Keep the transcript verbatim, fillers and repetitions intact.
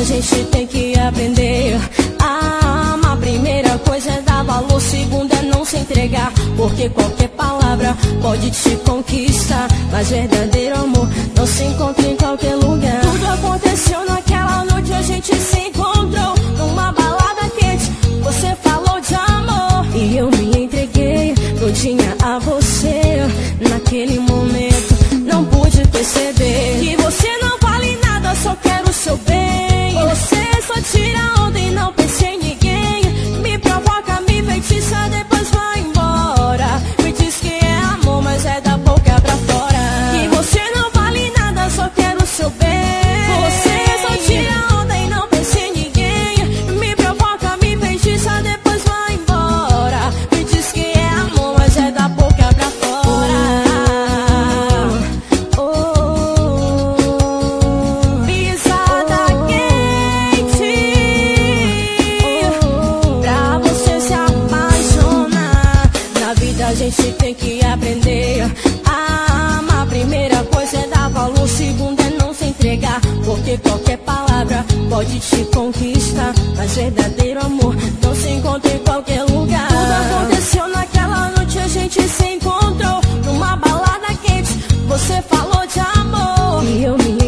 a gente tem que aprender a amar. Primeira coisa é dar valor, segunda é não se entregar, porque qualquer palavra pode te conquistar, mas verdadeiro amor não se encontra em qualquer lugar. Tudo aconteceu naquela noite, a gente se encontrou numa balada quente. Você falou de amor e eu me entreguei todinha a você. Naquele momento não pude perceber que você não vale nada, só quero o seu bem. Você só tira onda e não pensa em ninguém. Me provoca, me feitiça, depois vai embora. Me diz que é amor, mas é da boca pra fora. Que você não vale nada, só quero o seu bem. Você só tira onda e não pensa em ninguém. Me provoca, me feitiça, depois vai embora. Me diz que é amor, mas é da boca pra fora. Oh, oh, oh. Pisada quente, oh, pra você se apaixonar. Na vida a gente tem que aprender a amar. Primeira coisa é dar valor, segunda é não se entregar, porque qualquer palavra pode te conquistar, mas verdadeiro amor não se encontra em qualquer lugar. Tudo aconteceu naquela noite, a gente se encontrou numa balada quente. Você falou de amor e eu me